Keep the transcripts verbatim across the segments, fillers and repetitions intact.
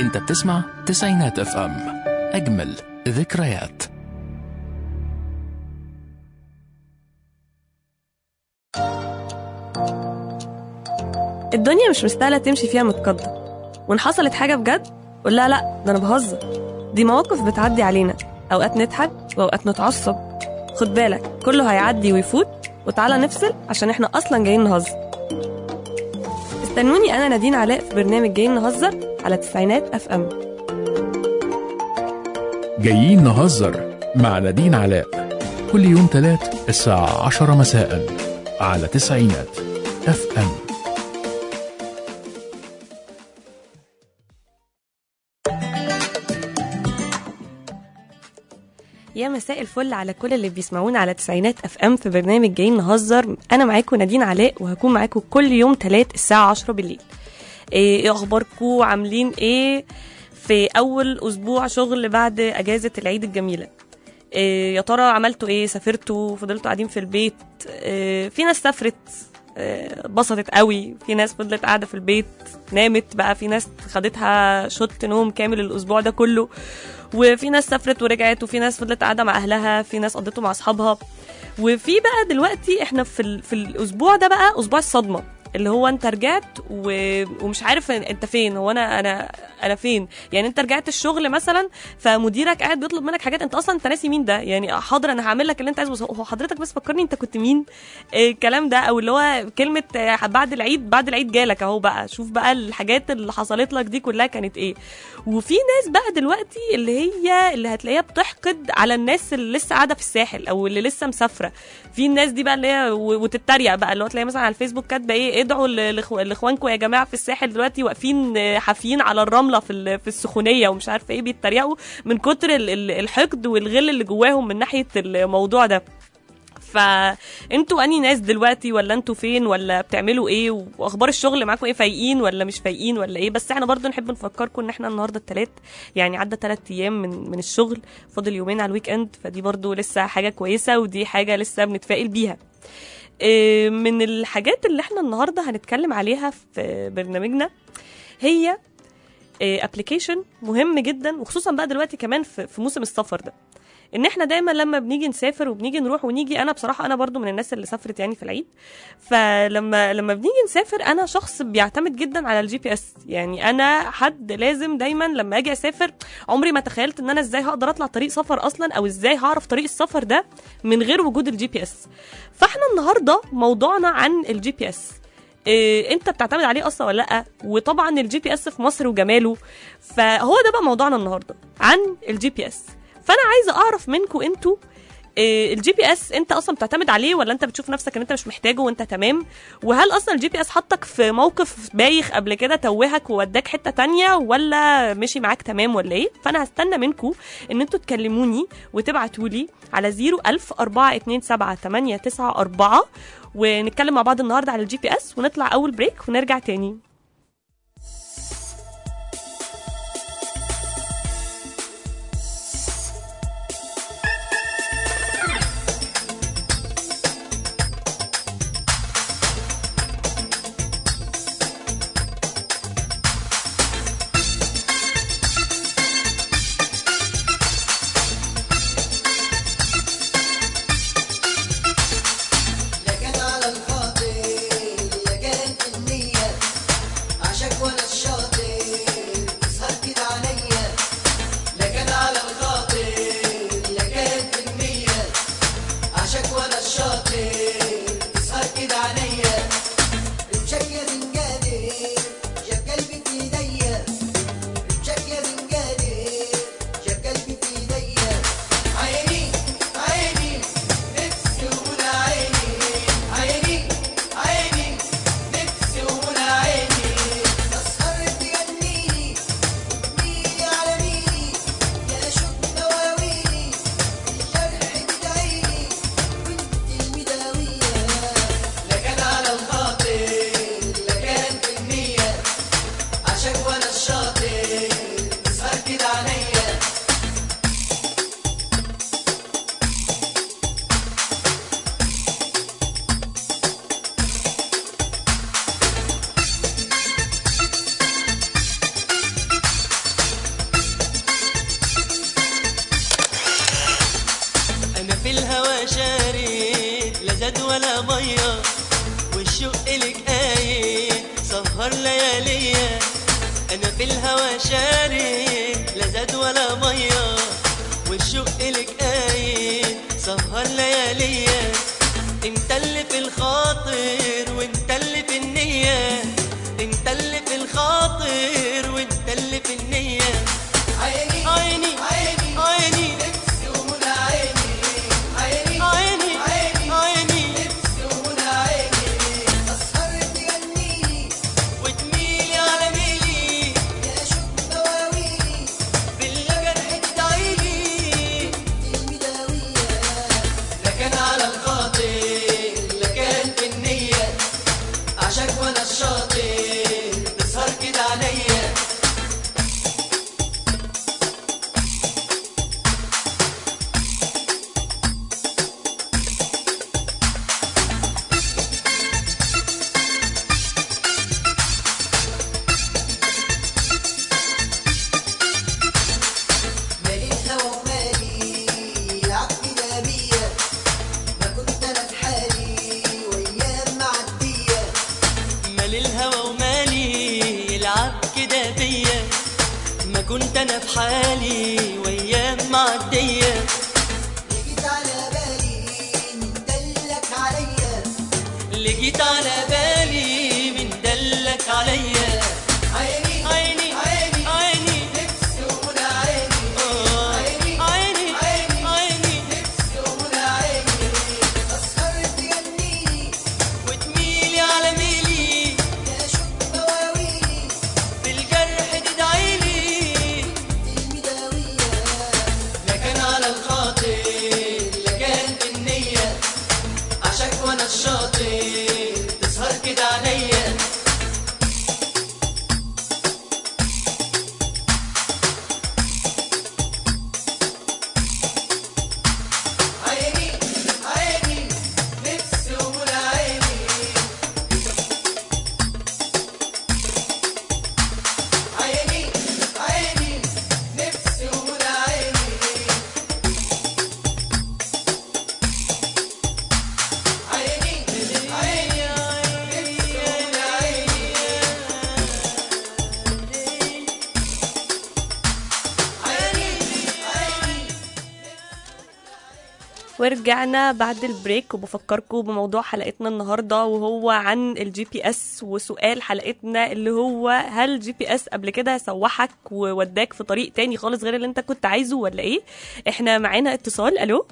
انت بتسمع تسعينات اف ام، اجمل ذكريات. الدنيا مش مستاهلة تمشي فيها متقدم، وإن حصلت حاجة بجد قول لا لا ده أنا بهزر. دي مواقف بتعدي علينا، أوقات نضحك وأوقات نتعصب. خد بالك كله هيعدي ويفوت، وتعالى نفصل عشان إحنا أصلا جايين نهزر. استنوني أنا نادين علاء في برنامج جايين نهزر على تسعينات اف ام. جايين نهزر مع نادين علاء كل يوم تلات الساعة عشرة مساء على تسعينات اف ام. يا مساء الفل على كل اللي بيسمعونا على تسعينات اف ام في برنامج جايين نهزر. انا معاكم نادين علاء، وهكون معاكم كل يوم تلات الساعة عشرة بالليل. ايه اخباركم؟ عاملين ايه في اول اسبوع شغل بعد اجازة العيد الجميلة؟ إيه يا ترى عملتوا ايه؟ سافرتوا؟ فضلتوا قاعدين في البيت؟ إيه في ناس سافرت إيه بسطت قوي، في ناس فضلت قاعدة في البيت نامت بقى، في ناس خدتها شوت نوم كامل الاسبوع ده كله، وفي ناس سافرت ورجعت، وفي ناس فضلت قاعده مع اهلها، في ناس قضيته مع اصحابها. وفي بقى دلوقتي احنا في ال... في الاسبوع ده بقى اسبوع الصدمه، اللي هو انت رجعت و... ومش عارف انت فين. هو انا انا انا فين؟ يعني انت رجعت الشغل مثلا، فمديرك قاعد بيطلب منك حاجات انت اصلا انت ناسي مين ده. يعني حاضر انا هعمل لك اللي انت عايزه، هو حضرتك بس فكرني انت كنت مين. الكلام ده، او اللي هو كلمه بعد العيد بعد العيد جالك اهو بقى، شوف بقى الحاجات اللي حصلت لك دي كلها كانت ايه. وفي ناس بقى دلوقتي اللي هي اللي هتلاقيها بتحقد على الناس اللي لسه قاعده في الساحل او اللي لسه مسافره. في الناس دي بقى اللي هي وتتريق بقى، اللي هو تلاقي مثلا على الفيسبوك كاتبه ايه، ادعوا لاخوانكم يا جماعه في الساحل دلوقتي واقفين حافيين على الرمله في في السخونيه ومش عارفه ايه، بيتريقوا من كتر الحقد والغل اللي جواهم من ناحيه الموضوع ده. فانتوا اني ناس دلوقتي، ولا انتوا فين، ولا بتعملوا ايه، واخبار الشغل معاكم ايه؟ فايقين ولا مش فايقين ولا ايه؟ بس احنا برضو نحب نفكركم ان احنا النهارده الثلاث، يعني عدى ثلاث ايام من من الشغل، فاضل يومين على الويك اند، فدي برضو لسه حاجه كويسه، ودي حاجه لسه بنتفائل بيها. من الحاجات اللي احنا النهارده هنتكلم عليها في برنامجنا هي ابلكيشن مهم جدا، وخصوصا بقى دلوقتي كمان في موسم السفر ده، ان احنا دايما لما بنيجي نسافر وبنيجي نروح ونيجي، انا بصراحه انا برضو من الناس اللي سافرت يعني في العيد، فلما لما بنيجي نسافر انا شخص بيعتمد جدا على الجي بي اس. يعني انا حد لازم دايما لما اجي اسافر، عمري ما تخيلت ان انا ازاي هقدر اطلع طريق سفر اصلا، او ازاي هعرف طريق السفر ده من غير وجود الجي بي اس. فاحنا النهارده موضوعنا عن الجي بي اس. إيه انت بتعتمد عليه اصلا ولا لا؟ وطبعا الجي بي اس في مصر وجماله، فهو ده بقى موضوعنا النهارده عن الجي بي اس. فانا عايزه اعرف منكم انتوا إيه الجي بي اس، انت اصلا بتعتمد عليه ولا انت بتشوف نفسك ان انت مش محتاجه وانت تمام؟ وهل اصلا الجي بي اس حطك في موقف بايخ قبل كده، توهك ووداك حته تانية، ولا مشي معاك تمام ولا ايه؟ فانا هستنى منكم ان انتوا تكلموني وتبعتوا لي على زيرو ألف أربعة اتنين سبعة تمانية تسعة أربعة، ونتكلم مع بعض النهارده على الجي بي اس، ونطلع اول بريك ونرجع تاني. ولا ميه والشوق لك قايم سهر لياليا انا في الهوى شارد لا زاد ولا ميه والشوق لك قايم سهر لياليا انت اللي في الخاطر وانت اللي في النيه انت اللي في الخاطر وانت اللي في النيه عيني عيني عيني عيني نفسي ومنى عيني عيني عيني عيني عيني نفسي ومنى عيني اسهر تغنيلي وتميلي على ميلي يا شوق دواويلي بالجرح تدعيلي المداوية لا كان على الخاطر لا كان في النية عشاك وانا الشاطر تسهر كده عليا مالي الهوى ومالي العقل نامية ما كنت انا في حالي وايام معدية مالي الهوى ومالي العب كده بيا ما كنت انا في حالي وايام معدية لقيت على بالي من دلك عليا اللي جيت على بالي من دلك عليا عيني عيني عيني عيني نفسي ومنى عيني عيني عيني عيني عيني نفسي ومنى عيني اسهر تغنيلي وتميلي على ميلي يا شوق دواويلي بالجرح تدعيلي المداوية لا كان على الخاطر لا كان في النية عشاك وانا الشاطر تسهر كده عليا عيني عيني نفسي ومنى عيني عيني عيني نفسي ومنى عيني عيني عيني نفسي ومنى عيني عيني عيني ورجعنا بعد البريك وبفكركم بموضوع حلقتنا النهارده وهو عن الجي بي اس. وسؤال حلقتنا اللي هو هل الجي بي اس قبل كده سوحك ووداك في طريق تاني خالص غير اللي انت كنت عايزه ولا ايه؟ احنا معانا اتصال. الو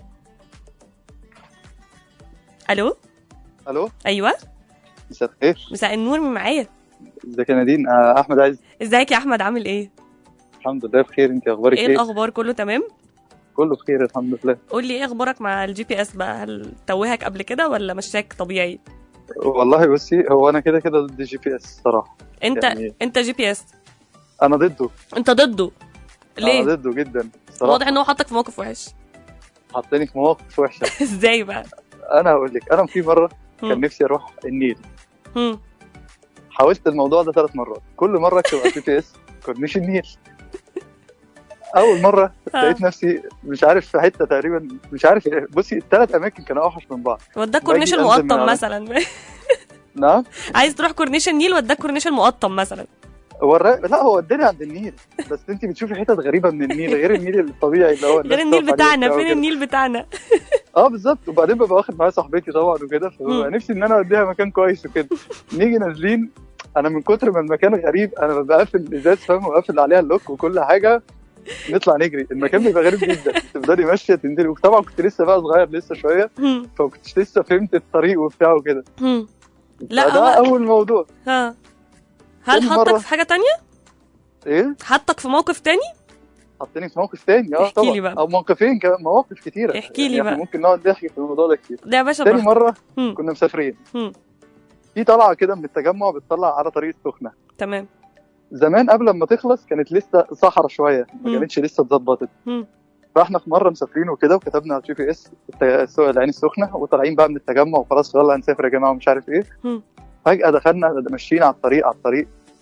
الو الو ايوه مساء الخير. مساء النور، من معايا؟ ازيك يا نادين؟ آه، احمد عايز. ازيك يا احمد، عامل ايه؟ الحمد لله بخير، انت اخبارك ايه ايه؟ الاخبار؟ كله تمام؟ كله بخير الحمد لله. قول لي ايه اخبارك مع الجي بي اس بقى؟ هل توهك قبل كده ولا مشاك طبيعي؟ والله بصي، هو انا كده كده ضد الجي بي اس الصراحه. انت يعني انت جي بي اس؟ انا ضده. انت ضده ليه؟ انا ضده جدا الصراحه. واضح ان هو حطك في موقف وحش. حطني في مواقف وحشه. ازاي بقى؟ انا هقول لك، انا في مره كان هم. نفسي اروح النيل. هم. حاولت الموضوع ده ثلاث مرات، كل مره اكتب على الجي بي اس كورنيش النيل. اول مره لقيت نفسي مش عارف في حته تقريبا، مش عارف ايه. بصي الثلاث اماكن كانوا اوحش من بعض. وداك كورنيش باجي أنزل من المقطم على- مثلا. نعم. عايز تروح كورنيش النيل، وداك كورنيش المقطم مثلا. هو الر... لا هو وداني عند النيل، بس انت بتشوفي حتت غريبه من النيل غير النيل الطبيعي اللي هو الناس غير النيل تقف عليه بتاعنا، وبتاع فين وكده. النيل بتاعنا؟ اه بالظبط. وبعدين ببقى واخد معايا صاحبتي طبعا وكده، فببقى مم. نفسي ان انا اوديها مكان كويس وكده. نيجي نازلين، انا من كتر ما المكان غريب انا ببقى قافل الازاز فاهم، وقافل عليها اللوك وكل حاجه. نطلع نجري، المكان بيبقى غريب جدا، تفضلي ماشيه تنزلي. وطبعا كنت لسه بقى صغير لسه شويه، هم. فكنتش لسه فهمت الطريق وبتاع وكده. هم. لا فده هو اول موضوع. ها هل تاني حطك مرة. في حاجة تانية؟ ايه، حطك في موقف تاني؟ حطني في موقف تاني. اه احكي طبعا لي بقى. او موقفين كمان، مواقف كتيره. احكي لي يعني بقى. ممكن نقعد نحكي في الموضوع ده كتير. ده يا باشا تاني براحتك. مره هم. كنا مسافرين هم. في طلعه كده من التجمع، بتطلع على طريق السخنه. تمام. زمان قبل ما تخلص كانت لسه صحرا شويه، ما مم. كانتش لسه اتظبطت. هم. فاحنا في مره مسافرين وكده، وكتبنا على الجي بي اس الت- العين السخنه، وطالعين بقى من التجمع وخلاص يلا هنسافر يا جماعه ومش عارف ايه. هم. فجاه دخلنا ماشيين على الطريق على الطريق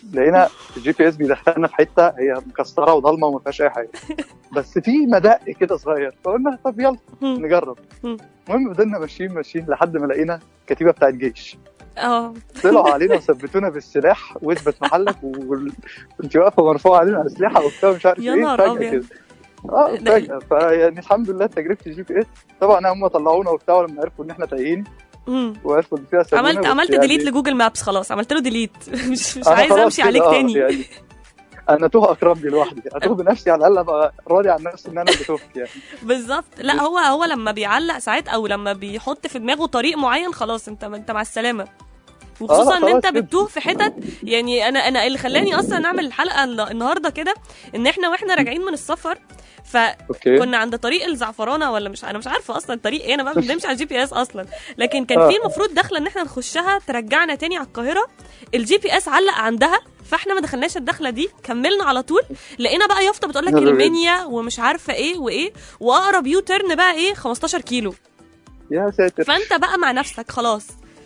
لقينا الجي بي اس بيدخلنا في حته هي مكسره وضلمه وما فيهاش اي حاجه، بس في مدق كده صغير، فقلنا طب يلا مم. نجرب. مم. المهم فضلنا ماشيين ماشيين لحد ما لقينا كتيبه بتاعت جيش، اه طلعوا علينا وثبتونا بالسلاح واثبت محلك، وانت واقفه مرفوعه علينا اسلحه وبتاع مش عارف يا ايه. نهار فجاه أبيض. كده اه فجاه، فيعني الحمد لله تجربه الجي بي اس. طبعا هم طلعونا وبتاع لما عرفوا ان احنا تايهين مم. وعرفوا ان فيها سابونا. عملت بس عملت يعني ديليت لجوجل مابس، خلاص عملت له ديليت. مش مش أنا عايزه خلاص امشي كده، عليك آه، تاني. يعني انا توه اكرمني لوحدي، اتوه بنفسي على الاقل ابقى راضي عن نفسي ان انا اللي تهت يعني. بالظبط. لا هو هو لما بيعلق ساعات او لما بيحط في دماغه طريق معين، خلاص انت انت مع السلامه. وخصوصا آه، ان خلاص انت كده. بتوه في حتت. يعني انا انا اللي خلاني اصلا نعمل الحلقه الن- النهارده كده، ان احنا واحنا راجعين من السفر اوكي فكنا عند طريق الزعفرانه، ولا مش انا مش عارفه اصلا الطريق ايه، انا ما بمشي على الجي بي اس اصلا. لكن كان آه. في المفروض داخله ان احنا نخشها ترجعنا تاني على القاهره، الجي بي اس علق عندها، فاحنا ما دخلناش الدخله دي، كملنا على طول. لقينا بقى يافطه بتقول لك يلا بينا. المنيا ومش عارفه ايه وايه، واقرب يو تيرن بقى ايه خمستاشر كيلو. يا ساتر. فانت بقى مع نفسك خلاص،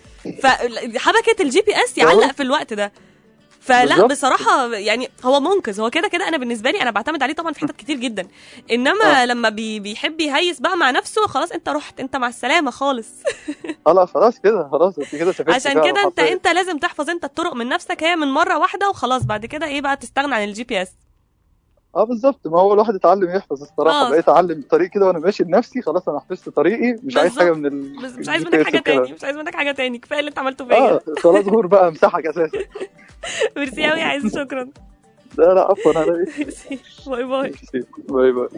فحبكه الجي بي اس يعلق في الوقت ده. فلا بالظبط. بصراحه يعني هو منقذ، هو كده كده انا بالنسبه لي انا بعتمد عليه طبعا في حتت كتير جدا، انما آه. لما بي بيحب يهيس بقى مع نفسه، خلاص انت رحت، انت مع السلامه خالص. خلاص خلاص كده، خلاص انت كده سافرت عشان فعلا كده انت حرفياً. انت لازم تحفظ انت الطرق من نفسك، هي من مره واحده وخلاص، بعد كده ايه بقى تستغنى عن الجي بي اس. اه بالظبط، ما هو الواحد اتعلم يحفظ الصراحه. آه. بقيت اتعلم الطريق كده وانا ماشي لنفسي، خلاص انا حفظت طريقي، مش عايز بالظبط. حاجه من ال بس مش عايز الجي بي منك إس حاجه وكده. تاني، مش عايز منك حاجه تاني، كفايه اللي انت عملته فيا. اه خلاص غور بقى امسحك اساسا. ميرسي قوي، عايز شكرا. لا لا عفوا انا ايه. ميرسي. باي باي. باي باي.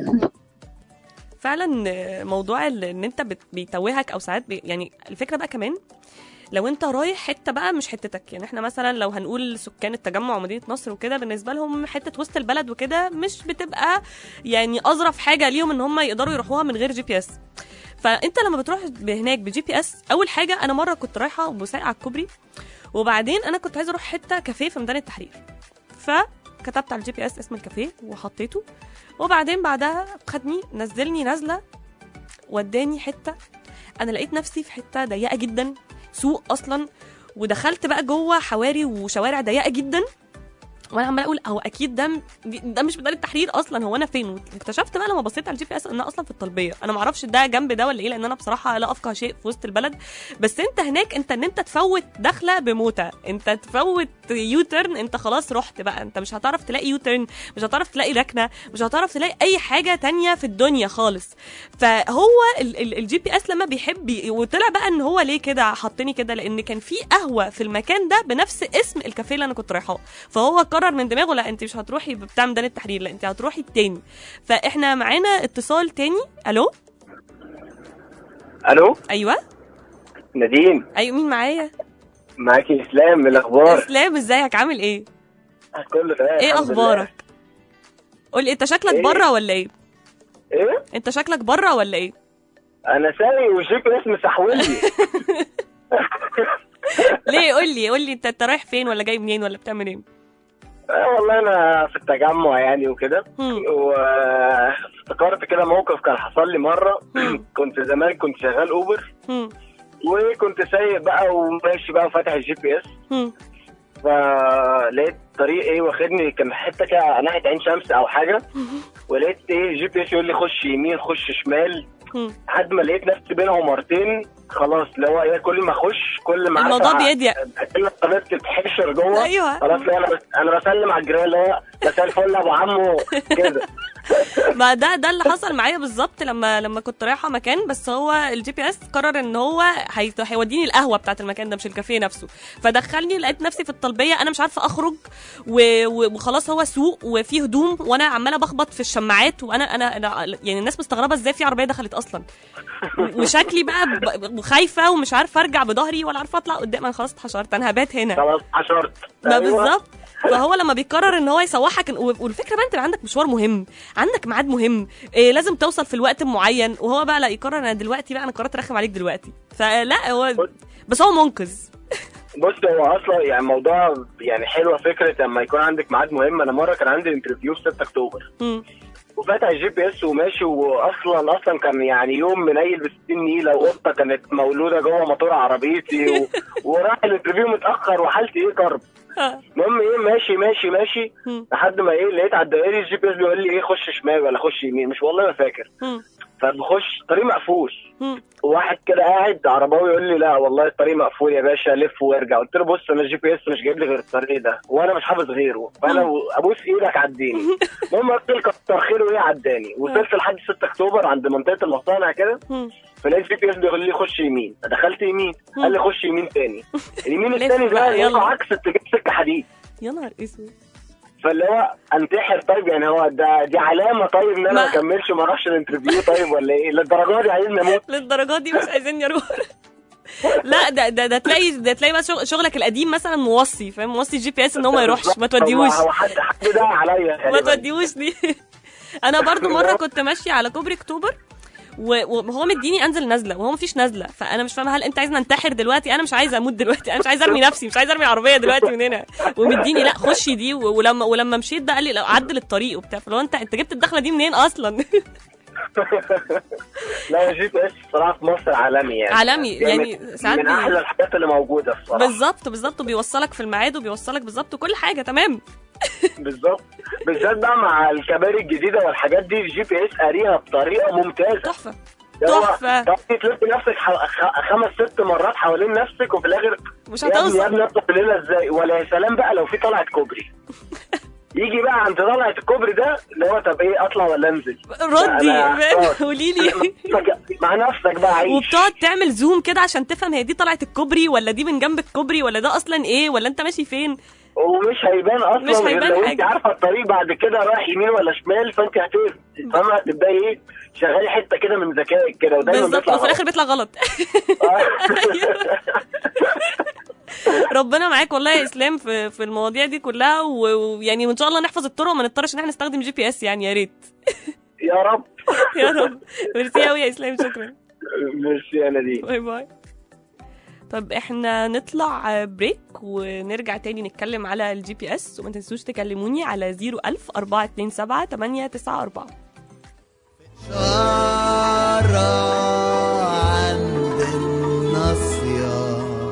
فعلا موضوع ال- ان انت بت- بيتوهك او ساعات بي يعني الفكره بقى كمان لو انت رايح حته بقى مش حتتك. يعني احنا مثلا لو هنقول سكان التجمع ومدينه نصر وكده، بالنسبه لهم حته وسط البلد وكده مش بتبقى يعني اظرف حاجه ليهم ان هم يقدروا يروحوها من غير جي بي اس. فانت لما بتروح هناك بجي بي اس، اول حاجه انا مره كنت رايحه وسايقه على الكوبري، وبعدين انا كنت عايزه اروح حته كافيه في ميدان التحرير، فكتبت على الجي بي اس اسم الكافيه وحطيته، وبعدين بعدها خدني نزلني نازله وداني حته، انا لقيت نفسي في حته ضيقه جدا، سوق اصلا، ودخلت بقى جوه حواري وشوارع ضيقه جدا، وانا عماله اقول هو اكيد ده م- ده مش ميدان التحرير اصلا، هو انا فين؟ واكتشفت بقى لما بصيت على الجي بي اس ان انا اصلا في الطلبيه. انا ما اعرفش ده جنب ده ولا ايه، لان انا بصراحه لا افقه شيء في وسط البلد. بس انت هناك انت ان انت تفوت دخله بموتة، انت تفوت يو تيرن، انت خلاص رحت بقى، انت مش هتعرف تلاقي يو تيرن، مش هتعرف تلاقي ركنه، مش هتعرف تلاقي اي حاجه تانية في الدنيا خالص. فهو الجي بي اس لما بيحب ي- وطلع بقى ان هو ليه كده حطني كده، لان كان في قهوه في المكان ده بنفس اسم الكافيه اللي انا كنت رايحاه، فهو قرر من دماغه لا انت مش هتروحي بتاع ميدان التحرير، لا انت هتروحي التاني. فاحنا معانا اتصال تاني. الو. الو ايوه نادين، ايوه مين معايا؟ معاكي اسلام من الاخبار. اسلام ازيك عامل ايه؟ كله تمام ايه الحمد اخبارك؟ قولي انت شكلك إيه؟ بره ولا ايه؟ لله. ايه انت شكلك بره ولا ايه؟ انا سايق والجي بي اس مسحولني. ليه؟ قولي قولي انت انت رايح فين ولا جاي منين ولا بتعمل ايه؟ آه والله انا في التجمع يعني وكده، هم. وافتكرت كده موقف كان حصل لي مره. هم. كنت زمان كنت شغال اوبر، هم. وكنت سايق بقى وماشي بقى وفاتح الجي بي اس، هم. فلقيت طريق ايه واخدني كان حته كده ناحيه عين شمس او حاجه، ولقيت ايه جي بي اس يقول لي خش يمين خش شمال، هم. لحد ما لقيت نفسي بينهم مرتين. خلاص اللي هو ايه كل ما اخش كل ما الموضوع عارفة بيضيق. كل ما تتحشر جوه. أيوة. خلاص لا انا بس انا بسلم على الجيران اللي هو مساء الفل ابو عمو كده. ما ده ده اللي حصل معايا بالظبط لما لما كنت رايحه مكان، بس هو الجي بي اس قرر ان هو هي- هيوديني القهوه بتاعه المكان ده مش الكافيه نفسه، فدخلني لقيت نفسي في الطلبيه، انا مش عارفه اخرج و- و- وخلاص هو سوق وفيه هدوم وانا عماله بخبط في الشماعات، وانا انا, أنا يعني الناس مستغربه ازاي في عربيه دخلت اصلا، وشكلي بقى ب- خايفه ومش عارفه ارجع بظهري ولا عارفه اطلع قدام، انا خلاص اتحشرت، انا هبات هنا. خلاص حشرت. ما أيوة. بالظبط. فهو لما بيقرر ان هو يسوحك، والفكره بقى انت عندك مشوار مهم، عندك ميعاد مهم، إيه لازم توصل في الوقت معين، وهو بقى لا يقرر انا دلوقتي بقى انا قررت ارخم عليك دلوقتي، فلا هو بس هو منقذ. بص هو اصلا يعني موضوع يعني حلوه فكره لما يكون عندك ميعاد مهم. انا مره كان عندي انترفيو في ستة اكتوبر، مم. وفاتح الجي بي اس وماشي، واصلا اصلا كان يعني يوم منيل ب ستين نيله، وقطه كانت مولوده جوه موتور عربيتي و... وراح الانترفيو متاخر وحالتي ايه كرب. المهم ايه ماشي ماشي ماشي مم. لحد ما ايه لقيت على الدائري الجي بي اس بيقول لي ايه خش شمال ولا خش يمين، مش والله ما فاكر. مم. فبخش طريق مقفول، مم. وواحد كده قاعد عرباوي يقول لي لا والله الطريق مقفول يا باشا لف وارجع. قلت له بص انا الجي بي اس مش جايب لي غير الطريق ده وانا مش حافظ غيره، فانا ابوس ايدك عديني. المهم قلت له كتر خيره ايه عداني. وصلت لحد ستة اكتوبر عند منطقه المصانع كده، مم. فلقيت الجي بي اس بيقول لي خش يمين. دخلت يمين قال لي خش يمين تاني. اليمين لف التاني بقى، ده يلا. يلا عكس اتجاه سكه حديد. يا نهار اسود. فاللي هو انتحر. طيب يعني هو ده دي علامه طيب ان انا ما- ما اكملش ما اروحش الانترفيو طيب ولا ايه؟ للدرجه دي عايزني اموت؟ للدرجات دي مش عايزين اروح. لا ده ده ده تلاقي ده تلاقي بقى شغ- شغلك القديم مثلا موصي، فاهم، موصي جي بي اس ان هو ما يروحش، ما توديهوش هو حد حد ده عليا ما غالباً. توديهوش دي. انا برضو مره كنت ماشيه على كوبري اكتوبر و- وهو مديني انزل نازله وهو مفيش نازله، فانا مش فاهمه هل انت عايزني انتحر دلوقتي؟ انا مش عايزه اموت دلوقتي، انا مش عايزه ارمي نفسي، مش عايزه ارمي عربيه دلوقتي من هنا. ومديني لا خشي دي، و- ولما ولما مشيت بقى قال لي لو عدل الطريق وبتاع، فلو انت انت جبت الدخله دي منين اصلا؟ لا الجي بي اس الصراحه في مصر عالمي يعني عالمي، يعني من- ساعات من بي- احلى الحاجات اللي موجوده الصراحه. بالظبط بالظبط، وبيوصلك في الميعاد وبيوصلك بالظبط وكل حاجه تمام. بالظبط، بالذات بقى مع الكباري الجديده والحاجات دي الجي بي اس قاريها بطريقه ممتازه. تحفه هو تحفه. تقعدي تلف نفسك ح- خ- خمس ست مرات حوالين نفسك وفي الاخر مش يا ابني يا هتوصل. ابني اطلع الليله ازاي؟ ولا يا سلام بقى لو في طلعت كوبري يجي بقى عند طلعة الكوبري ده اللي هو طب ايه اطلع ولا انزل؟ ردي لا، لا، قولي لي. مع نفسك بقى عيش. وبتقعد تعمل زوم كده عشان تفهم هي دي طلعت الكوبري ولا دي من جنب الكوبري ولا ده اصلا ايه ولا انت ماشي فين. ومش هيبان اصلا مش غير هيبان لو انت حاجة. عارفه الطريق بعد كده رايح يمين ولا شمال، فانت هتفهم فاهمه هتبداي ايه شغالي حته كده من ذكائك كده ودايما بالظبط، بيطلع وفي الاخر بيطلع غلط. ربنا معاك والله يا اسلام في في المواضيع دي كلها، و- ويعني وان شاء الله نحفظ الطرق وما نضطرش ان احنا نستخدم جي بي اس، يعني يا ريت. يا رب. يا رب. ميرسي قوي يا اسلام، شكرا. ميرسي انا دي. باي باي. طب احنا نطلع بريك ونرجع تاني نتكلم على الجي بي اس، وما تنسوش تكلموني على زيرو ألف أربعة اتنين سبعة تمانية تسعة أربعة. شارع عند الناصية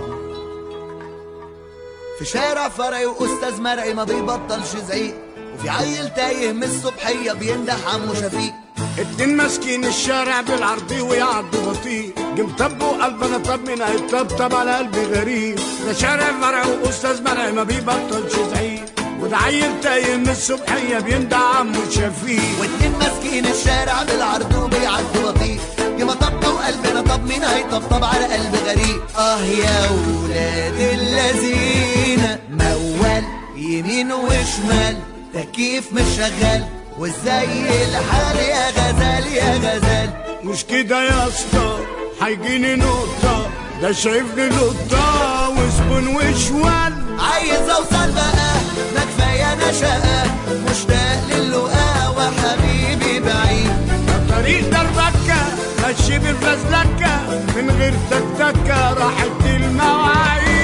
في شارع فرعي وأستاذ مرعي ما بيبطلش زعيق، وفي عيل تايه من الصبحية بيندح عمو شفيق. اتنين ماسكين الشارع بالعرض ويعدوا بطيء، جم طبوا قلبنا طب من هيطبطب على قلبي غريب. ده شارع فرع واستاذ مرعي ما بيبطلش زعيق، وده عيل تايه من الصبحيه بيندع عمو شفيق. واتنين ماسكين الشارع بالعرض وبيعدوا بطيء، جم طبوا قلبنا طب مين هيطبطب على قلب غريب. اه يا ولاد اللذين موال يمين وشمال تكييف مش شغال، وازاي الحال يا غزال يا غزال. مش كده يا اسطى هيجيني نقطه، ده شايفني لقطه وزبون وشوال. عايز اوصل بقى ما كفايه انا شقه، مشتاق للقاء وحبيبي بعيد. الطريق دربكه ماشي بالفزلكه من غير تكتكه راحت المواعيد.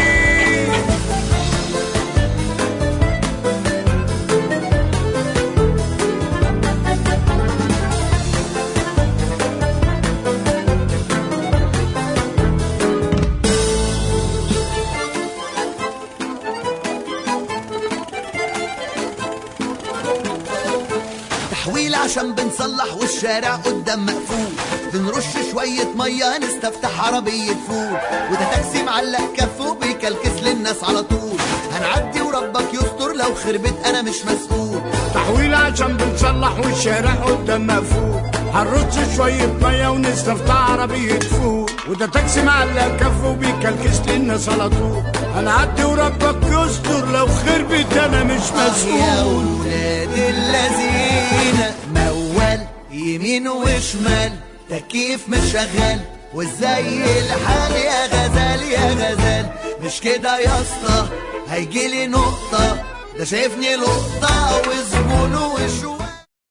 تحويل عشان بنصلح والشارع قدام مقفول، بنرش شوية مية نستفتح عربية فول، وده تاكسي معلق كفه بيكلكس للناس على طول. هنعدي وربك يستر لو خربت انا مش مسؤول. تحويل عشان بنصلح والشارع قدام مقفول، هنرش شوية مية ونستفتح عربية فول، وده تاكسي معلق كفه وبيكلكس للناس على طول. هنعدي وربك يستر لو خربت انا مش مسؤول. يا ولاد اللذين موال يمين وشمال تكييف مش شغال، وازاي الحال يا غزال يا غزال. مش كده يا اسطى هيجيلي نقطة، ده شايفني لقطة وزبونه وشوال.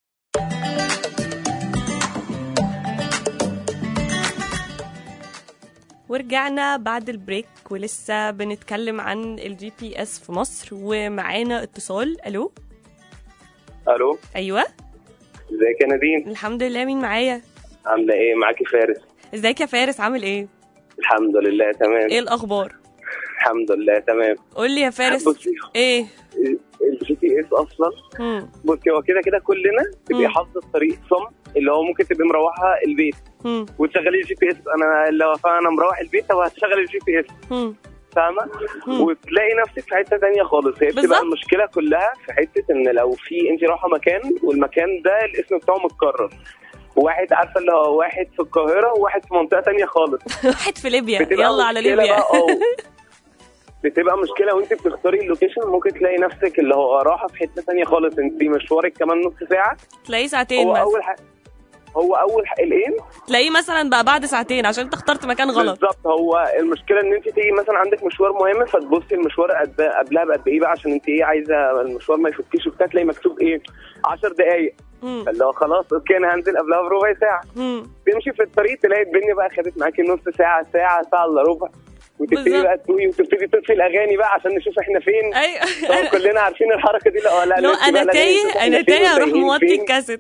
ورجعنا بعد البريك ولسه بنتكلم عن الجي بي اس في مصر، ومعانا اتصال. الو. الو. ايوه. ازيك يا نادين؟ الحمد لله. مين معايا؟ عامله ايه؟ معاكي فارس. ازيك يا فارس، عامل ايه؟ الحمد لله تمام. ايه الاخبار؟ الحمد لله تمام. قول لي يا فارس ايه الجي بي اس اصلا؟ مم. بصي هو كده كده كلنا تبقي حافظه الطريق صم، اللي هو ممكن تبقي مروحه البيت مم. وتشغلي الجي بي اس. انا لو انا مروح البيت طب هتشغل الجي بي اس، فاهمه؟ وتلاقي نفسك في حته ثانيه خالص. هي بتبقى المشكله كلها في حته ان لو في انت رايحه مكان والمكان ده الاسم بتاعه متكرر، واحد عارفه اللي هو واحد في القاهره وواحد في منطقه ثانيه خالص واحد في ليبيا، يلا على ليبيا. بتبقى مشكله وانت بتختاري اللوكيشن، ممكن تلاقي نفسك اللي هو رايحه في حته ثانيه خالص، انت مشوارك كمان نص ساعه تلاقيه ساعتين. هو مثلا اول حاجه هو اول حاجه الايه تلاقيه مثلا بقى بعد ساعتين عشان انت اخترت مكان غلط. بالظبط. هو المشكله ان انت تيجي مثلا عندك مشوار مهم فتبصي المشوار قد قبلها بقد ايه بقى عشان انت ايه عايزه المشوار ما يفوتكيش وبتاع، تلاقي مكتوب ايه عشر دقائق، فاللي هو خلاص اوكي انا هنزل قبلها بربع ساعه. مم. تمشي في الطريق تلاقي الدنيا بقى خدت معاكي نص ساعه ساعه ساعه الا ربع، وتبتدي بقى تسوقي وتبتدي تطفي الاغاني بقى عشان نشوف احنا فين. ايوه كلنا عارفين الحركه دي. لا لا لو انا تايه انا تايه اروح موطي الكاسيت.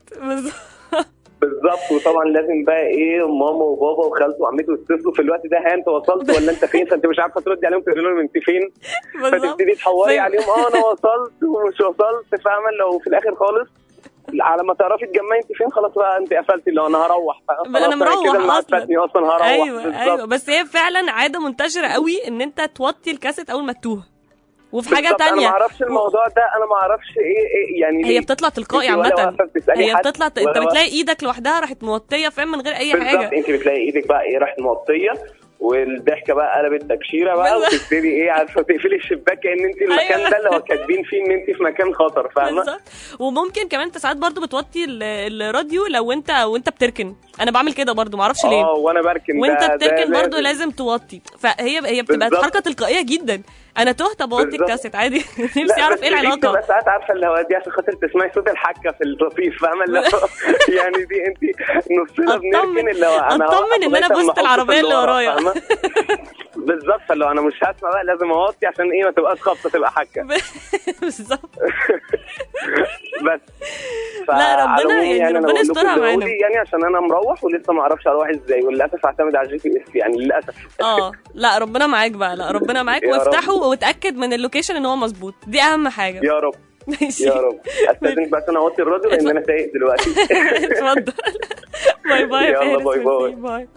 بالظبط. وطبعا لازم بقى ايه ماما وبابا وخالته وعمته يتصلوا في الوقت ده، ها انت وصلت ولا انت فين؟ فانت مش عارفه تردي عليهم تقولي لهم انت فين، فتبتدي تحوري عليهم اه انا وصلت ومش وصلت، فاهمه؟ لو في الاخر خالص على ما تعرفي تجمعي انت فين خلاص بقى انت قفلتي اللي انا هروح بقى انا مروح اصلا اصلا هروح. ايوه بالزبط. ايوه بس هي فعلا عاده منتشره قوي ان انت توطي الكاسيت اول ما تتوه. وفي حاجه تانية انا ما اعرفش الموضوع ده، انا ما اعرفش ايه, إيه يعني هي بتطلع تلقائي عامه، هي بتطلع انت بتلاقي ايدك لوحدها راحت موطيه فاهم من غير اي بالزبط. حاجه. انت بتلاقي ايدك بقى ايه راحت موطيه والضحكه بقى قلبت تكشيره بقى وتبتدي ايه عارفه تقفلي الشباك كأن انت المكان أيوة. ده اللي هو كاتبين فيه ان انت في مكان خطر، فاهمه؟ بالظبط. وممكن كمان انت ساعات برضو بتوطي الراديو لو انت وانت بتركن، انا بعمل كده برضو ما اعرفش ليه. اه وانا بركن وانت ده بتركن ده برضو لازم توطي، فهي هي بتبقى حركه تلقائيه جدا. انا تهت بوطي الكاسيت عادي. نفسي اعرف ايه العلاقه. بس ساعات عارفه اللي هو دي عشان خاطر تسمعي صوت الحكه في الرصيف، فاهمه؟ اللي يعني دي انت نصنا بنركن اللي هو انا اطمن ان انا بوست العربيه اللي ورايا. بالظبط. فلو انا مش هسمع بقى لازم اوطي عشان ايه ما تبقاش خبطه تبقى حكه. بالظبط. بس لا ربنا يعني ربنا يسترها معانا يعني عشان انا مروح ولسه ما اعرفش اروح ازاي، وللاسف اعتمد على الجي بي اس يعني للاسف. اه لا ربنا معاك بقى، لا ربنا معاك وافتحه وتاكد من اللوكيشن ان هو مظبوط، دي اهم حاجه. يا رب يا رب. استاذنك بس انا اوطي الراديو لان انا سايق دلوقتي. اتفضل. باي باي. يلا باي باي باي.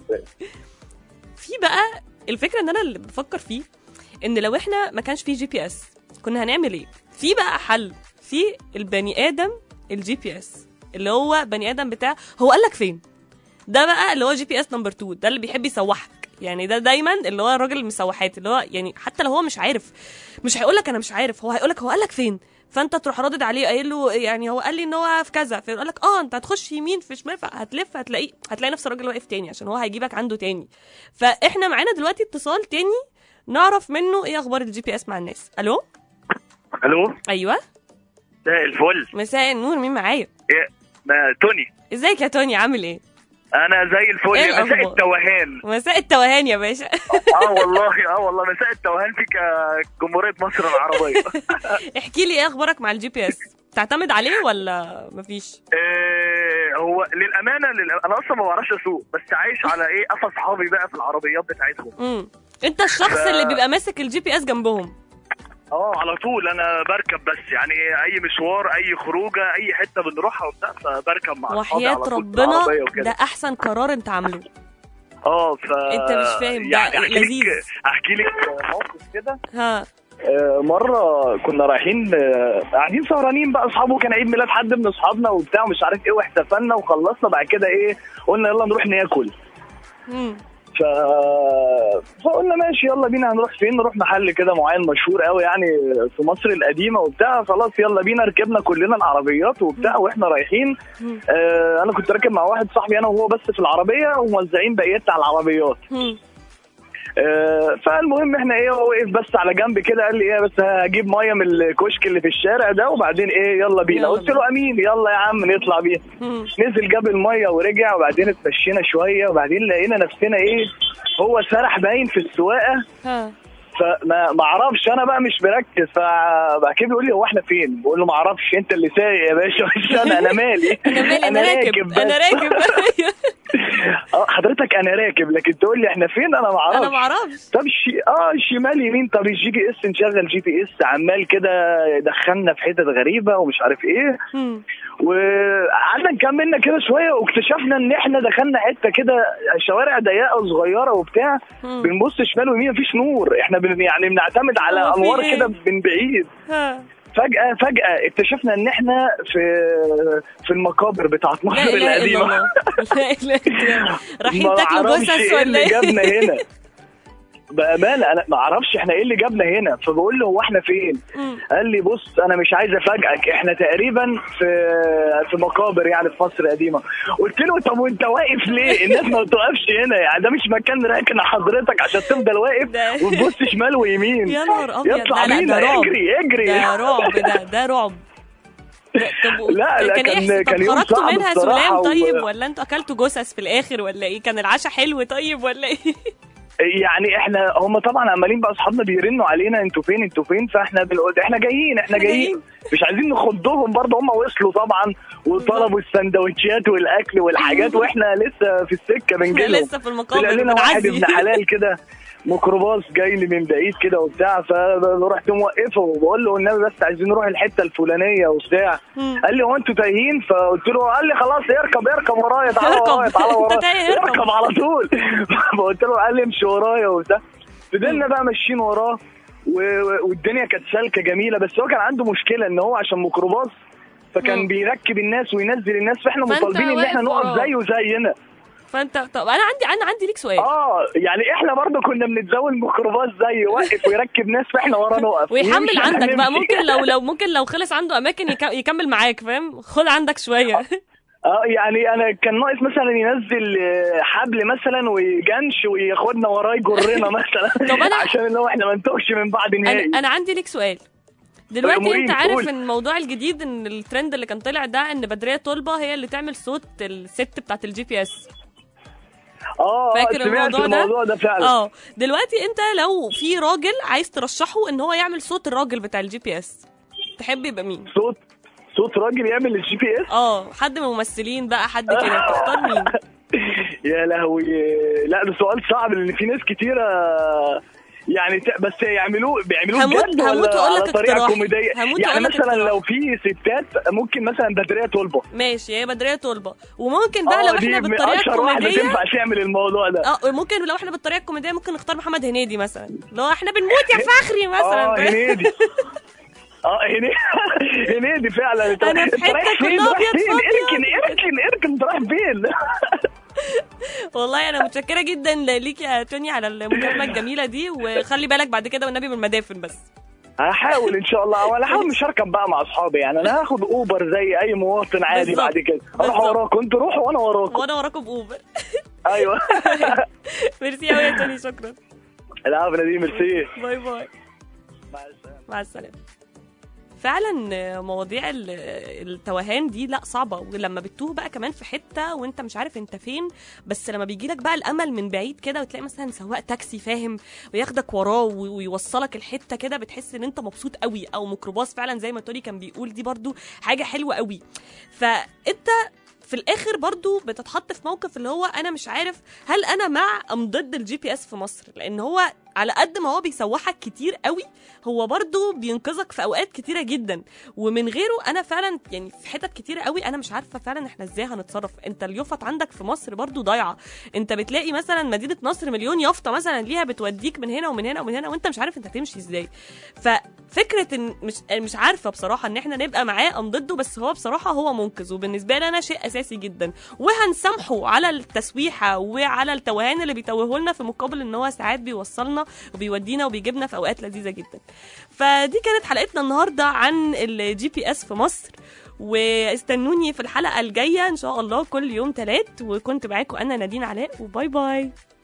في بقى الفكره ان انا اللي بفكر فيه ان لو احنا ما كانش فيه جي بي اس كنا هنعمل ايه؟ في بقى حل في البني ادم الجي بي اس اللي هو بني ادم بتاع هو قال لك فين، ده بقى اللي هو جي بي اس نمبر اتنين، ده اللي بيحب يسوحك يعني، ده دايما اللي هو الراجل المسوحات اللي هو يعني حتى لو هو مش عارف مش هيقول لك انا مش عارف، هو هيقول لك هو قال لك فين، فانت تروح ردد عليه قايل له يعني هو قال لي ان هو في كذا، فيقول لك اه انت هتخش يمين في شمال، فهتلف هتلاقيه هتلاقي نفس الراجل واقف تاني عشان هو هيجيبك عنده تاني. فاحنا معانا دلوقتي اتصال تاني نعرف منه ايه اخبار الجي بي اس مع الناس. الو الو ايوه مساء الفل. مساء النور، مين معايا؟ ايه ما توني. ازيك يا توني عامل ايه؟ انا زي الفل. إيه مساء التوهان. مساء التوهان يا باشا. اه والله اه والله مساء التوهان في كجمهورية مصر العربية. احكي لي ايه اخبارك مع الجي بي اس؟ تعتمد عليه ولا مفيش؟ إيه هو للامانه للأ... انا اصلا ما بعرفش اسوق، بس عايش على ايه قفا اصحابي بقى في العربيات بتاعتهم. امم انت الشخص ف... اللي بيبقى ماسك الجي بي اس جنبهم. اه على طول انا بركب، بس يعني اي مشوار اي خروجه اي حته بنروحها وبتاع فبركب مع اصحابي وحياة ربنا ده احسن قرار انت عامله. اه ف انت مش فاهم يعني ده لذيذ. احكي لك موقف كده. ها مرة كنا رايحين قاعدين سهرانين بقى اصحابه، كان عيد ميلاد حد من اصحابنا وبتاع مش عارف ايه، واحتفلنا وخلصنا بعد كده ايه قلنا يلا نروح ناكل. امم ف... فقلنا ماشي يلا بينا. هنروح فين؟ نروح محل كده معين مشهور قوي يعني في مصر القديمه وبتاع. خلاص يلا بينا. ركبنا كلنا العربيات وبتاع واحنا رايحين. آه انا كنت راكب مع واحد صاحبي انا وهو بس في العربيه وموزعين بقيت على العربيات. آه فالمهم احنا ايه هو وقف بس على جنب كده قال لي ايه بس هجيب ميه من الكشك اللي في الشارع ده وبعدين ايه يلا بينا. قلت له امين يلا يا عم نطلع بيها. نزل جاب الميه ورجع وبعدين اتمشينا شويه وبعدين لقينا نفسنا ايه هو سرح باين في السواقه فما ما اعرفش انا بقى مش مركز، فبقى كده بيقول لي هو احنا فين؟ بقول له ما اعرفش، انت اللي سايق يا باشا مش انا. انا مالي انا مالي انا راكب انا راكب اه حضرتك انا راكب، لكن تقول لي احنا فين انا ما اعرفش. انا ما اعرفش. طب شي... اه شمال يمين، طب الجي بي اس نشغل جي بي اس عمال كده يدخلنا في حتت غريبه ومش عارف ايه. وقعدنا نكملنا كده شويه واكتشفنا ان احنا دخلنا حته كده شوارع ضيقه صغيره وبتاع، بنبص شمال ويمين مفيش نور، احنا بن... يعني بنعتمد على انوار كده من بعيد. فجأة فجأة اكتشفنا ان احنا في في المقابر بتاعت مصر القديمة. لا لا لا رايحين تاكلوا جثث ولا ايه؟ جابنا هنا بأمانة أنا ما أعرفش إحنا إيه اللي جابنا هنا. فبقول له هو إحنا فين؟ مم. قال لي بص أنا مش عايز أفاجئك، إحنا تقريبا في في مقابر يعني في مصر القديمة. قلت له طب وأنت واقف ليه؟ الناس ما بتوقفش هنا، يعني ده مش مكان راكن حضرتك عشان تفضل واقف وتبص شمال ويمين. يا نهار أبيض، يطلع بينا اجري اجري. ده رعب، ده ده رعب. لا لا كان كان كان يوم خرجتوا منها سلام طيب و... ولا انتوا اكلتوا جثث في الاخر ولا ايه؟ كان العشاء حلو طيب ولا ايه؟ يعني احنا هم طبعا عمالين بقى اصحابنا بيرنوا علينا انتوا فين انتوا فين، فاحنا بنقول احنا جايين احنا جايين مش عايزين نخضهم برضه. هم وصلوا طبعا وطلبوا السندوتشات والاكل والحاجات واحنا لسه في السكه بنجيلهم. لسه في المقابر. طلع لنا واحد ابن حلال كده ميكروباص جاي لي من بعيد كده وبتاع، فرحت موقفه وبقول له النبي بس عايزين نروح الحته الفلانيه وبتاع. قال لي هو انتوا تايهين؟ فقلت له قال لي خلاص اركب اركب ورايا تعالى ورايا تعالى ورايا اركب على طول. فقلت له قال لي امشي ورايا وبتاع. فضلنا بقى ماشيين وراه والدنيا كانت سالكه جميله، بس هو كان عنده مشكله ان هو عشان ميكروباص فكان بيركب الناس وينزل الناس، فاحنا مطالبين ان احنا نقف زيه زينا. فانت طب انا عندي انا عندي ليك سؤال. اه يعني احنا برضه كنا بنتزاول ميكروباص زي واقف ويركب ناس فاحنا ورا نقف ويحمل عندك بقى. ممكن لو لو ممكن لو خلص عنده اماكن يكمل معاك، فاهم؟ خد عندك شويه. اه يعني انا كان ناقص مثلا ينزل حبل مثلا ويجنش وياخدنا وراه يجرنا مثلا. طب انا عشان اللي هو احنا ما نتوهش من بعض نهائي. انا, أنا عندي ليك سؤال دلوقتي. انت عارف ان الموضوع الجديد ان الترند اللي كان طلع ده ان بدرية طلبة هي اللي تعمل صوت الست بتاعت الجي بي اس. اه فاكر الموضوع, الموضوع ده, ده فعلا. اه دلوقتي انت لو في راجل عايز ترشحه ان هو يعمل صوت الراجل بتاع الجي بي اس، تحب يبقى مين؟ صوت صوت راجل يعمل الجي بي اس؟ اه حد من الممثلين بقى، حد كده تختار مين؟ يا لهوي لا ده سؤال صعب لان في ناس كتيره يعني بس يعملوه بيعملوه بجد ولا على طريقه كوميديه؟ يعني مثلا لو في ستات ممكن مثلا بدرية طلبة. ماشي هي بدرية طلبة، وممكن بقى لو احنا بالطريقه الكوميديه تنفع تعمل الموضوع ده. اه ممكن لو احنا بالطريقه الكوميديه ممكن نختار محمد هنيدي مثلا، لو احنا بنموت يا فخري مثلا. اه هنيدي اه هنيدي هنيدي فعلا. انا في حته كلها ابيض فاضيه. اركن اركن اركن انت رايح فين؟ والله انا متشكره جدا ليك يا توني على المكالمه الجميله دي، وخلي بالك بعد كده والنبي من المدافن بس. هحاول ان شاء الله، ولا هحاول مش هركب بقى مع اصحابي يعني، انا هاخد اوبر زي اي مواطن عادي بالزبط. بعد كده اروح وراكم انتوا روحوا وانا وراكم وانا وراكم باوبر. ايوه. ميرسي قوي يا توني، شكرا. العفو دي ميرسي. باي باي. مع السلامه. مع السلامه. فعلا مواضيع التوهان دي لا صعبه، ولما بتتوه بقى كمان في حته وانت مش عارف انت فين، بس لما بيجي لك بقى الامل من بعيد كده وتلاقي مثلا سواق تاكسي فاهم وياخدك وراه ويوصلك الحته كده، بتحس ان انت مبسوط قوي. او ميكروباص فعلا زي ما توني كان بيقول، دي برضو حاجه حلوه قوي. فانت في الاخر برضو بتتحط في موقف اللي هو انا مش عارف هل انا مع ام ضد الجي بي اس في مصر، لان هو على قد ما هو بيسوحك كتير قوي هو برضو بينقذك في اوقات كتيره جدا، ومن غيره انا فعلا يعني في حتت كتيره قوي انا مش عارفه فعلا احنا ازاي هنتصرف. انت اليافط عندك في مصر برضو ضايعه، انت بتلاقي مثلا مدينه نصر مليون يافطه مثلا ليها بتوديك من هنا ومن هنا ومن هنا وانت مش عارف انت هتمشي ازاي. ففكره ان مش مش عارفه بصراحه ان احنا نبقى معاه ام ضده، بس هو بصراحه هو منقذ، وبالنسبه لي انا شيء اساسي جدا، وهنسامحه على التسويحه وعلى التوهان اللي بيتوهه لنا في مقابل ان هو ساعات بيوصلنا وبيودينا وبيجيبنا في اوقات لذيذه جدا. فدي كانت حلقتنا النهارده عن الجي بي اس في مصر، واستنوني في الحلقه الجايه ان شاء الله كل يوم ثلاث، وكنت معاكم انا نادين علاء، وباي باي.